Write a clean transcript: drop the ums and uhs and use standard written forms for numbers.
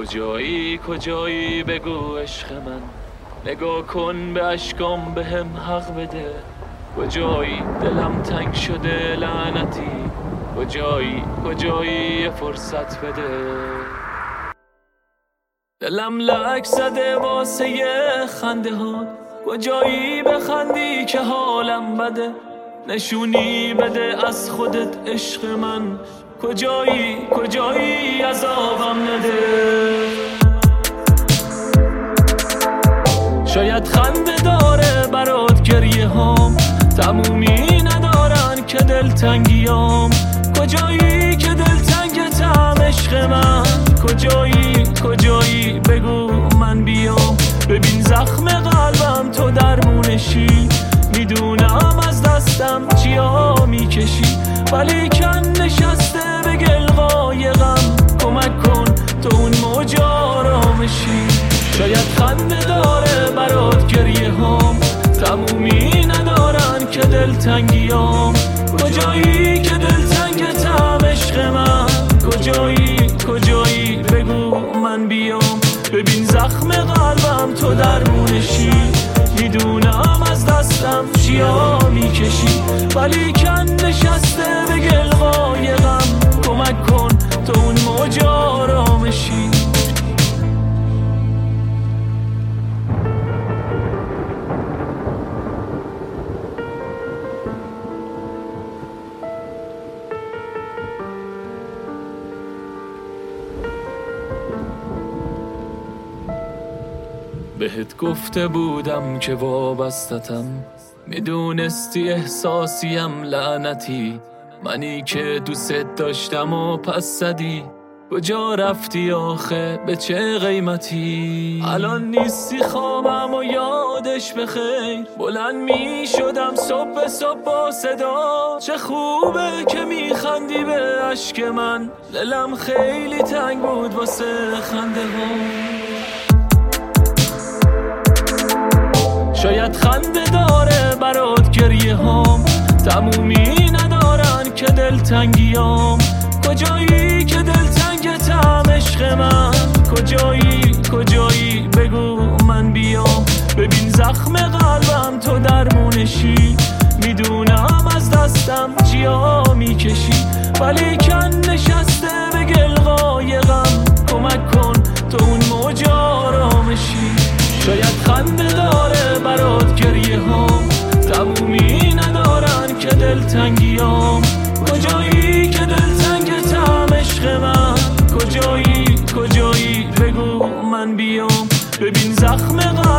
کجایی بگو عشق من، نگاه کن به اشکام بهم حق بده. کجایی دلم تنگ شده لعنتی، کجایی یه فرصت بده. دلم لک زده واسه یه خنده ها، کجایی بخندی که حالم بده. نشونی بده از خودت عشق من، کجایی عذابم نده. شاید خنده داره برات گریه هام، تمومی ندارن که دلتنگیام. کجایی که دلتنگتم عشق من، کجایی بگو من بیام. ببین زخم قلبم تو درمونشی، میدونم از دستم چیا میکشی، ولی کن نشسته به گلغای غم. کمک کن تو اون موج آرامشی. شاید خنده داره برات گریه هام، تمومی ندارن که دلتنگیام. کجایی که دلتنگتم عشق من، کجایی بگو من بیام. ببین زخم قلبم تو درمونشی، میدونم از دستم چیا میکشی، ولی کن نشسته به گلغای غم. کمک کن تو اون موج آرامشی. بهت گفته بودم که وابستتم، میدونستی احساسیم لعنتی. منی که دوست داشتم و پس زدی، کجا رفتی آخه به چه قیمتی؟ الان نیستی خوابم و یادش بخیر، بلند می شدم صبح با صدا. چه خوبه که می خندی به عشق من، دلم خیلی تنگ بود واسه خنده ها. شاید خنده داره برات گریه هام، تمومی ندارن که دلتنگیام. کجایی که دلتنگتم عشق من، کجایی بگو من بیام. ببین زخم قلبم تو درمونشی، میدونم از دستم چیا میکشی، ولی کن نشسته به گلغای غم. کمک کن تو اون موج آرامشی. شاید خنده داره برات گریه هام، تمومی ندارن که دلتنگیام. کجایی که دلتنگتم عشق من، کجایی بگو من بیام. ببین زخم